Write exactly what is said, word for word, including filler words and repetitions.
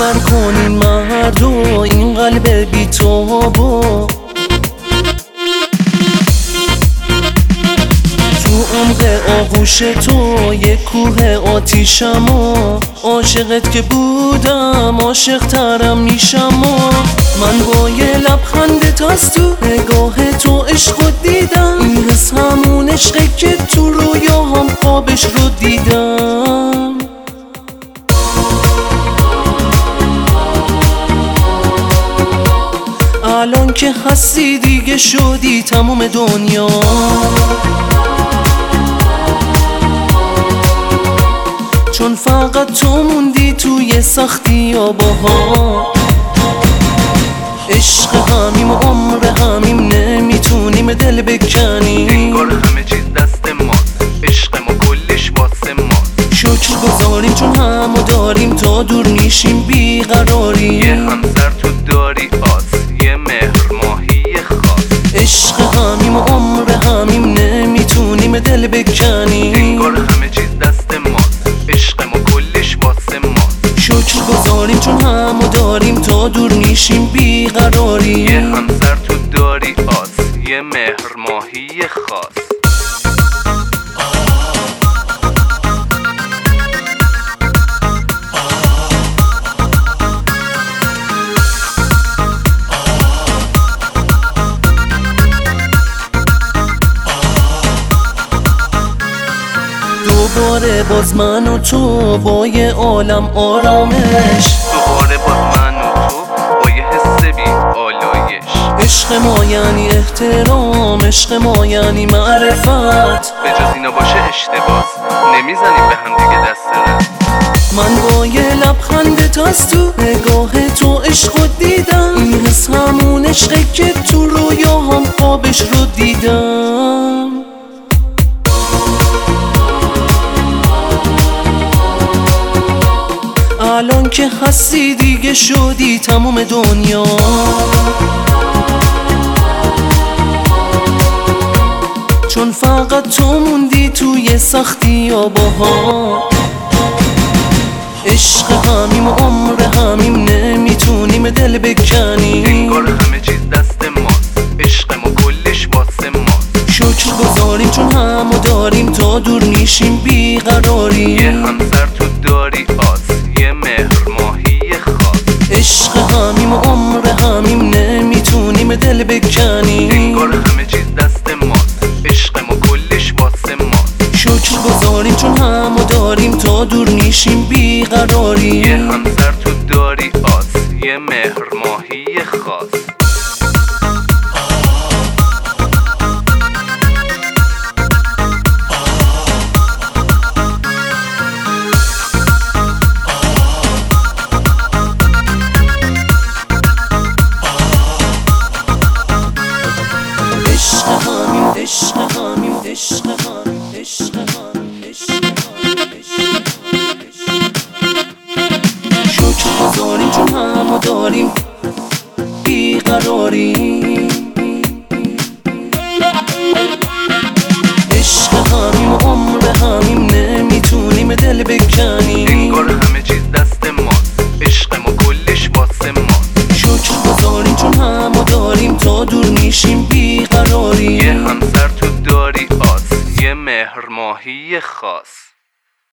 باور کنین مردو این قلب بی‌تابو تو عمق آغوش تو یک کوه آتیشم و عاشقت که بودم عاشق ترم میشم و من با یه لبخندت از تو نگاه تو عشق دیدم این حس همون عشقه که تو رویاهم خوابش رو دیدم الان که هستی دیگه شدی تموم دنیا چون فقط تو موندی توی سختی آباها عشق همیم و عمر همیم نمیتونیم دل بکنیم انگار همه چیز دست ماست عشق ما کلش واسه ماست شکر گذاریم چون همو داریم تا دور نیشیم بیقراریم یه همسر تو داری آس یه مهر ماهی خاص عشق همیم و عمر همیم نمیتونیم دل بکنیم انگار همه چیز دست ماست عشق ما کلش واسه ماست شکر گذاریم چون همو داریم تا دور نیشیم بیقراریم یه همسر تو داری آس یه مهر ماهی خاص دوباره باز من و تو با یه عالم آرامش دوباره باز من و تو با یه حس بی آلایش عشق ما یعنی احترام عشق ما یعنی معرفت به جز اینا باشه اشتباس نمیزنیم به هم دیگه دست رد من با یه لبخندت از تو نگاه تو عشق دیدم این حس همون عشقه که تو رویاهم خوابش رو دیدم الان که هستی دیگه شدی تموم دنیا چون فقط تو موندی توی سختی آباها عشق همیم و عمر همیم نمیتونیم دل بکنیم انگار همه چیز دست ماست عشق ما کلش واسه ماست شکر گذاریم چون همو داریم تا دور نیشیم بیقراریم یه همسر تو داری آس یه مهر ماهی خاص عشق همیم و عمر همیم نمیتونیم دل بکنیم انگار همه چیز دست ماست عشق ما کلش واسه ماست شکر گذاریم چون همو داریم تا دور نیشیم بیقراریم یه همسر تو داری آس یه مهر ماهی خاص عشق همیم عشق همیم عشق همیم عشق همیم عشق همیم شکر گذاریم چون همو داریم بیقراریم عشق همیم و عمر همیم نمیتونیم دل بکنیم انگار همه چیز دست ماست عشق ما کلش واسه ماست شکر گذاریم چون همو داریم تا دور نیشیم بیقراریم یه همسر تو داری آس یه مهر ماهی خاص